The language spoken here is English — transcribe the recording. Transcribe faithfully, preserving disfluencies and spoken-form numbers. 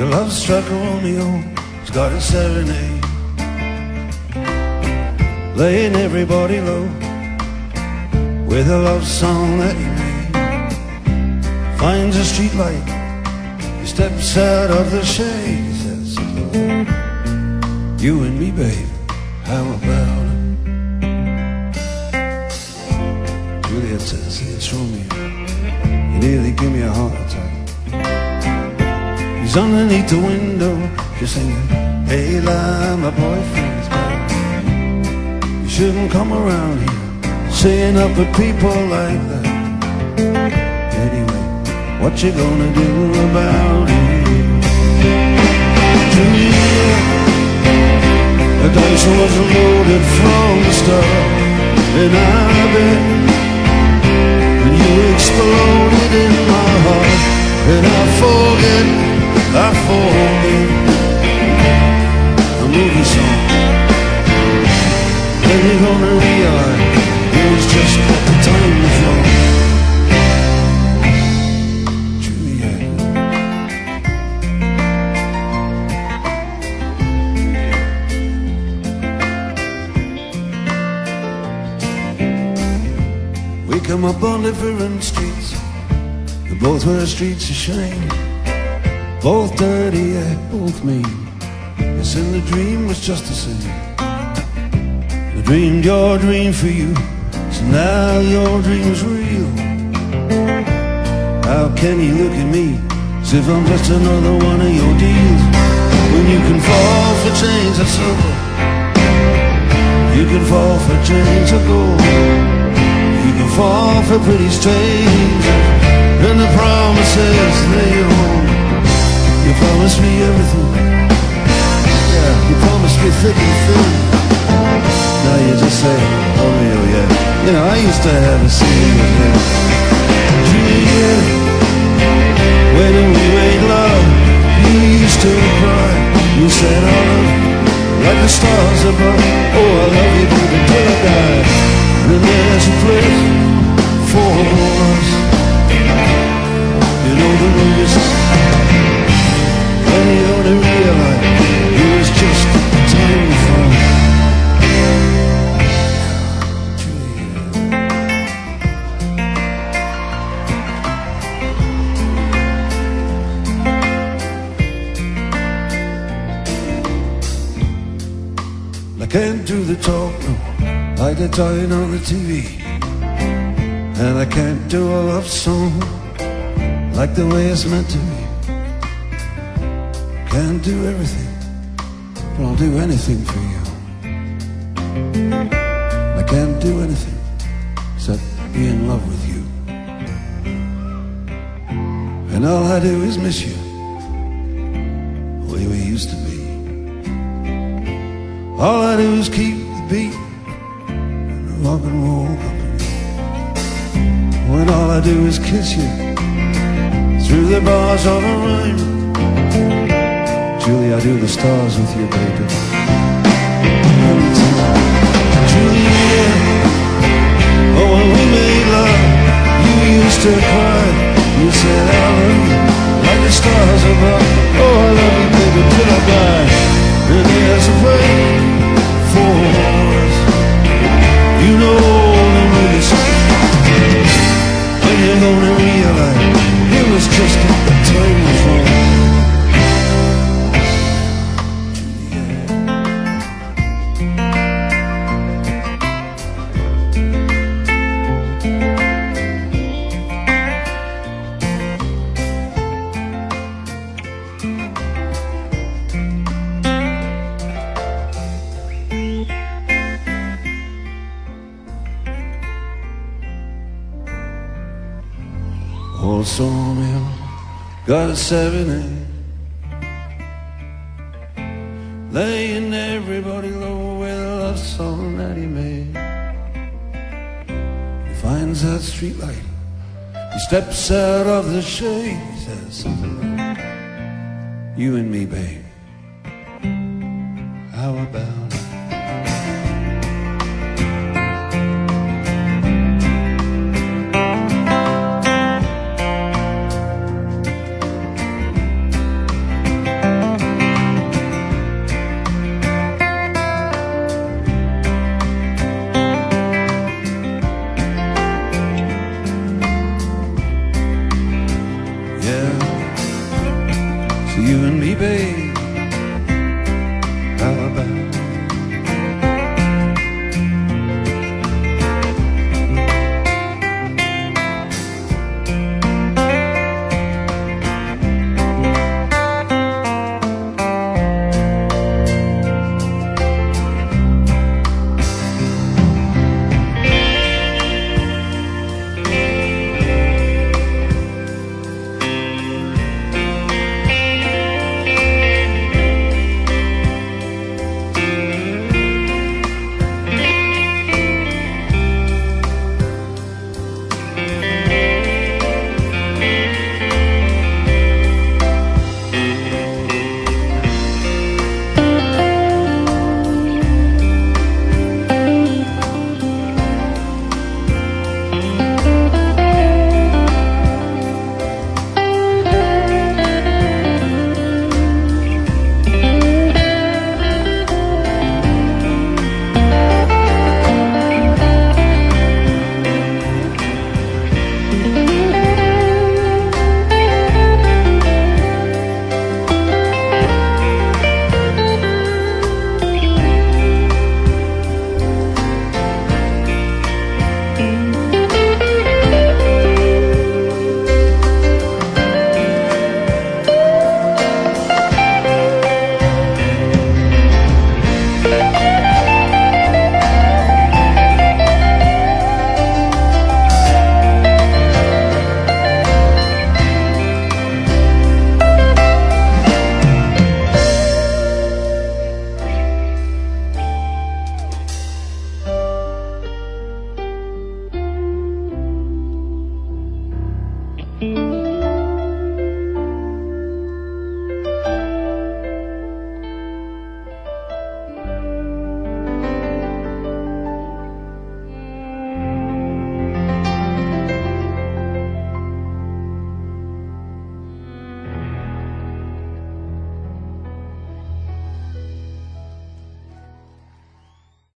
love struck Romeo, he's got a serenade, laying everybody low with a love song that he made. Finds a street light, he steps out of the shade. He says, you and me, babe, how about it? Juliet says, it's Romeo, you nearly give me a heart attack. He's underneath the window, just singing, hey, lie, my boyfriend's back. You shouldn't come around here saying up at people like that. Anyway, what you gonna do about it? Juliet, the dice was loaded from the start, and I bet when you exploded in my heart, and I forget, I forget a movie song. When you're gonna realize it was just the time before. Juliet, we come up on different streets, and both were streets of shame. Both dirty, yeah, both mean. Yes, and the dream was just the same. I dreamed your dream for you, so now your dream's real. How can you look at me as if I'm just another one of your deals? When you can fall for chains of silver, you can fall for chains of gold, you can fall for pretty strangers and the promises they hold. You promised me everything, yeah, you promised me thick and thin. Now you just say, oh Romeo, yeah, you know, I used to have a scene with him. Juliet, when we made love, you used to cry. You said, I love you like the stars above. Oh, I love you, baby, till I die. And there's a place for us. You know the movies, when you only realize it was just the time before. I can't do the talk, no, like they're talking on the T V. And I can't do a love song like the way it's meant to be. Can't do everything, but I'll do anything for you. I can't do anything except be in love with you. And all I do is miss you, the way we used to be. All I do is keep the beat and the rock and roll company. When all I do is kiss you through the bars of a rhyme. Julie, I do the stars with you, baby. Julia, oh, when we made love, you used to cry. You said, I love you like the stars above. Oh, I love you, baby, till I die. And there's a way for us. You know the movie song. When you're gonna realize it was just the time before. Old Romeo got a seven eight, laying everybody low with a love song that he made. He finds that street light, he steps out of the shade. He says something like, you and me, babe, how about it? baby.